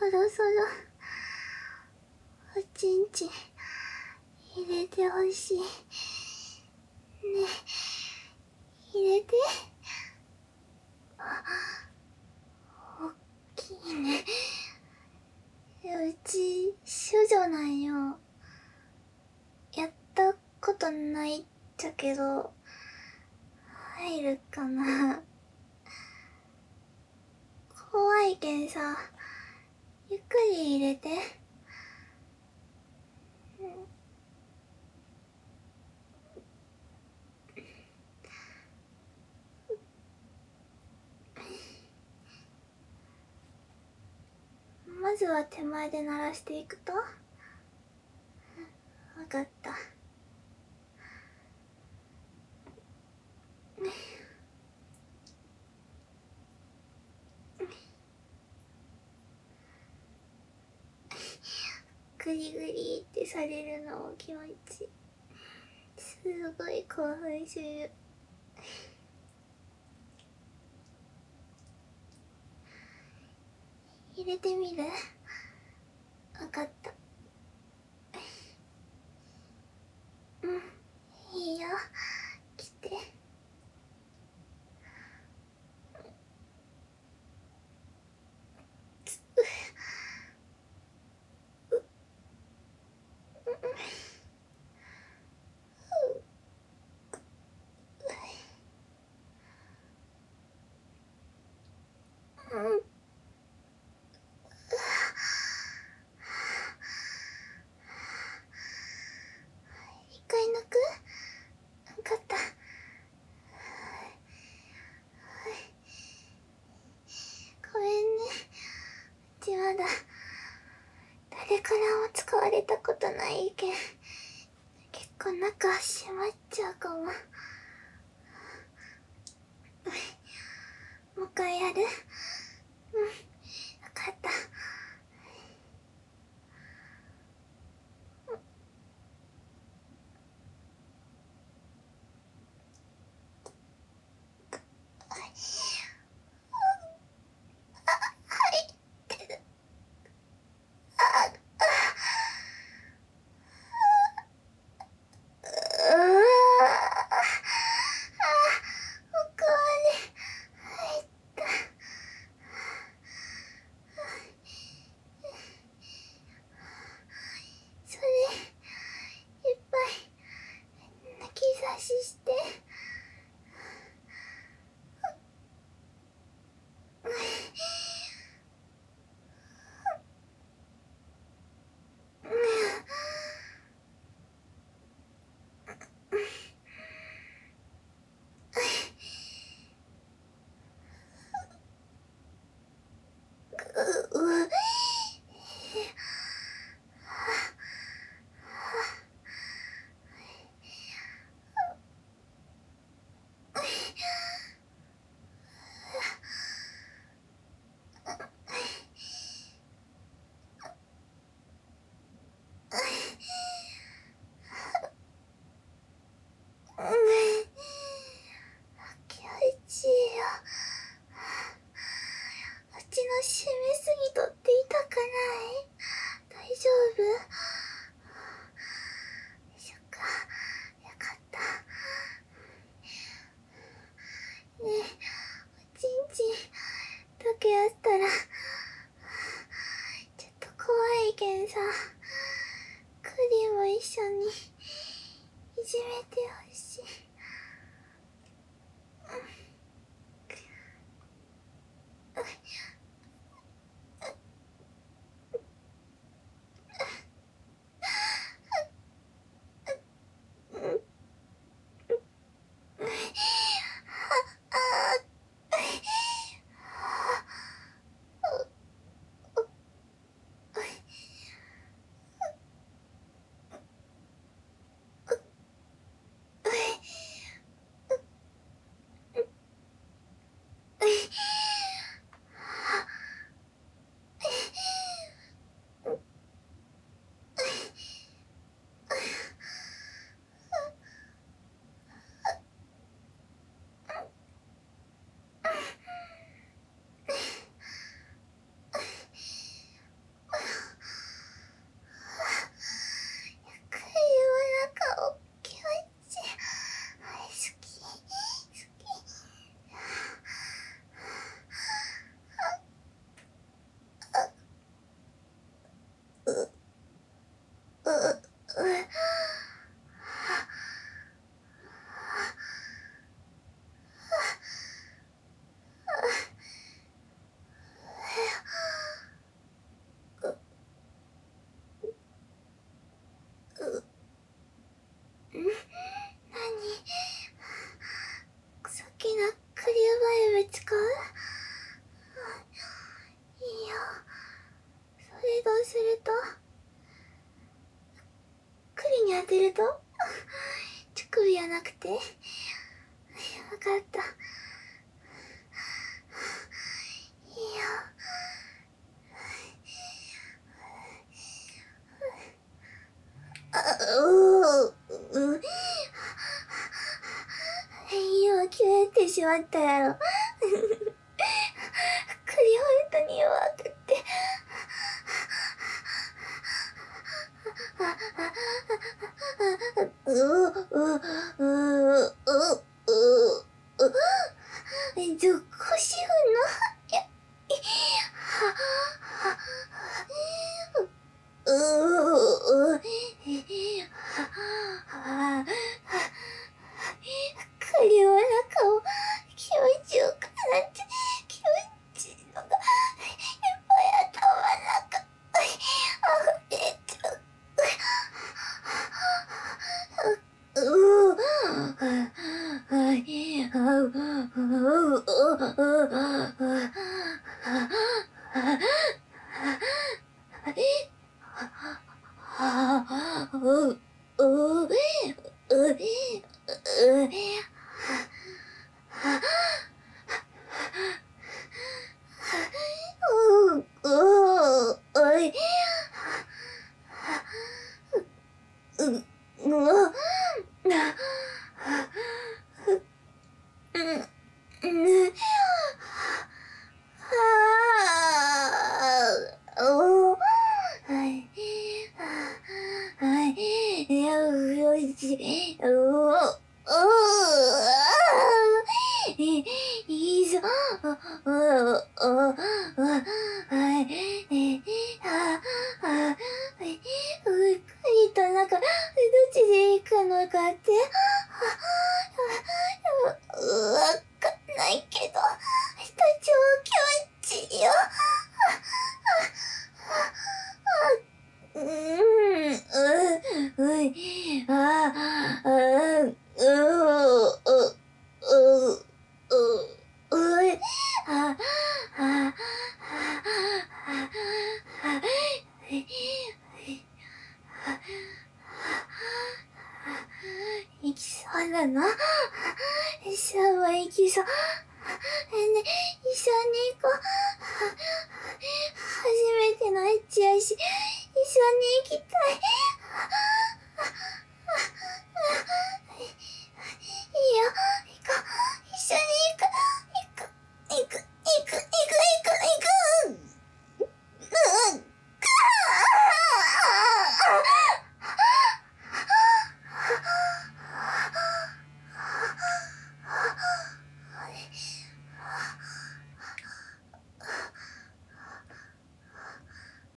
ろそろおちんちん入れてほしいね。入れて。おっきいね。うち処女なんよ。やったことないっちゃけど入るかな。怖いけんさ、ゆっくり入れて。まずは手前で鳴らしていくと。わかった。グリグリってされるのも気持ちいい。すごい興奮する。入れてみる？わかった。うん、いいよ。来て。うん。一回抜く？わかった。ごめんね。うちまだ誰からも使われたことないけん、結構中閉まっちゃうかも。もう一回やる？うん、わかった。うわ奥まで入った。それいっぱい抜き差しして。う気持ちいいよ。うちの締めすぎとって痛くない？大丈夫？よいしょか。よかった。ねえ、おちんちんだけやったらちょっと怖いけんさ、クリも一緒にいじめてほしい。 すると、栗に当てると、乳首じゃなくて、わかった。いいよ。今決めてしまったやろ。栗本当に弱くって。どこしふんの栗お腹を気持ちよくなって気持ちいいのがいっぱい頭の中溢れちゃう。いいぞ。栗となんか、どっちで行くのかって、わかんないけど、超気持ちいいよ。行きそうなの？シャワー行きそう。ね、一緒に行こう。